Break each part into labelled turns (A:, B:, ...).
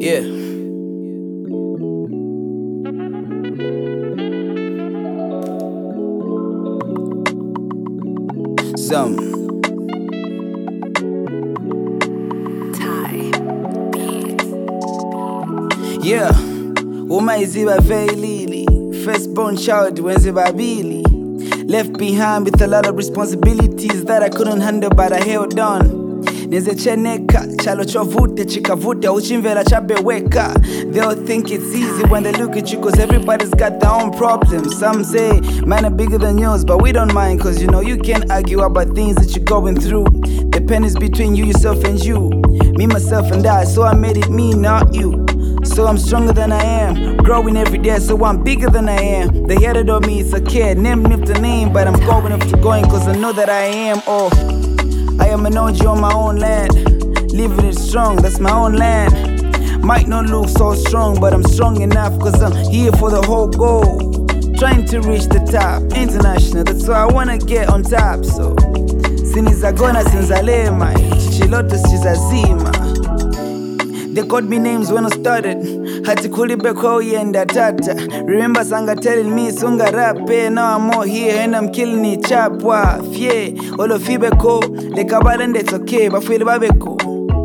A: Yeah. Some yeah, uma iziba veilili. Firstborn child wenze babili. Left behind with a lot of responsibilities that I couldn't handle, but I held on. Nezecheneka, chalo chovute, chikavute, uchimvela chabeweka. They'll think it's easy when they look at you, cause everybody's got their own problems. Some say, mine are bigger than yours, but we don't mind, cause you know you can't argue about things that you're going through. The pen is between you, yourself and you. Me, myself and I, so I made it me, not you. So I'm stronger than I am, growing every day, so I'm bigger than I am. They hated on me, it's a kid, name the name, but I'm going up to going, cause I know that I am. Oh, I am an OG on my own land, living it strong, that's my own land. Might not look so strong, but I'm strong enough, cause I'm here for the whole goal. Trying to reach the top, international, that's why I wanna get on top. So, sinizagona sinzalema, chichiloto sizazima. They called me names when I started. Hati kulibeko yenda tata. Remember Sanga telling me sunga rape. Now I'm more here and I'm killing it chapwa. Fye, olo fibeko. Le kabalende it's okay, but feel babeko.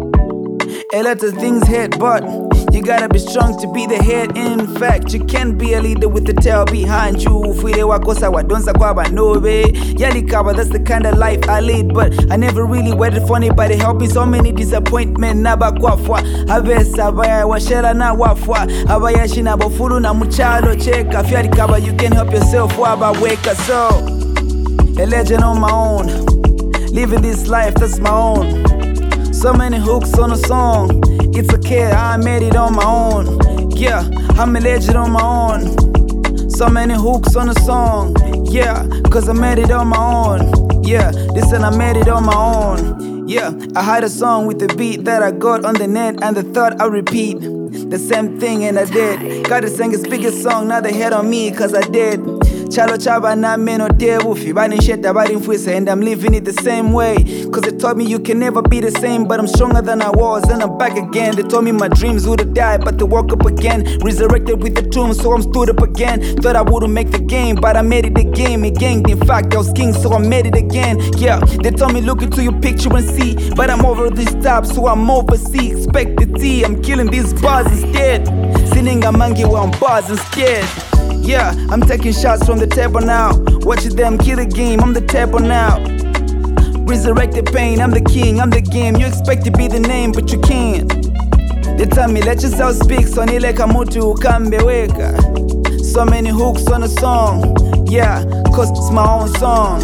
A: A lot of things hit, but you gotta be strong to be the head. In fact, you can't be a leader with the tail behind you. File wakosa wadonsa kwa banobe. Yali kaba, that's the kind of life I lead. But I never really waited for anybody help me. So many disappointment naba kwafwa. Abesa baya washera na wafwa. Abayashi na bofuru na muchalo cheka. Fyali kaba, you can help yourself waba weka. So, a legend on my own. Living this life, that's my own. So many hooks on a song. It's okay, I made it on my own. Yeah, I'm a legend on my own. So many hooks on a song. Yeah, cause I made it on my own. Yeah, listen, I made it on my own. Yeah, I had a song with a beat that I got on the net, and the thought I'd repeat the same thing, and I did. Got to sing his biggest song, now they hate on me, cause I did. Chalo chaba na meno debu Fibani sheta bari mfwisa, and I'm living it the same way. Cause they told me you can never be the same, but I'm stronger than I was, and I'm back again. They told me my dreams would have died, but they woke up again. Resurrected with the tomb, so I'm stood up again. Thought I wouldn't make the game, but I made it again. In fact, I was king, so I made it again. Yeah, they told me look into your picture and see, but I'm over this top, so I'm overseas. Expect the tea, I'm killing these bars instead. Sinning a mangi while I'm bars instead. Yeah, I'm taking shots from the table now. Watching them kill the game, I'm the table now. Resurrected pain, I'm the king, I'm the game. You expect to be the name, but you can't. They tell me, let yourself speak, so nileka mutu ukambeweka. So many hooks on a song. Yeah, cause it's my own song.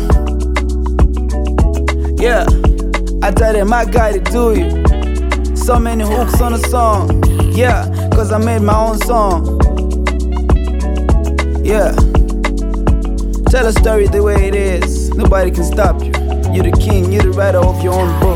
A: Yeah, I tell them I got it, do you? So many hooks on a song. Yeah, cause I made my own song. Yeah, tell a story the way it is. Nobody can stop you. You're the king, you're the writer of your own book.